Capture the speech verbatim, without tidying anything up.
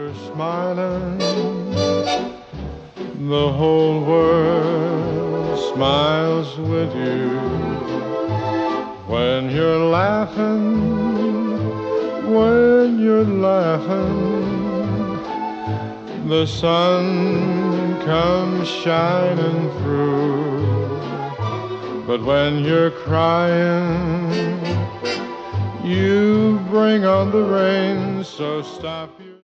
you're smiling, the whole world smiles with you. When you're laughing, when you're laughing, the sun comes shining through. But when you're crying, you bring on the rain, so stop your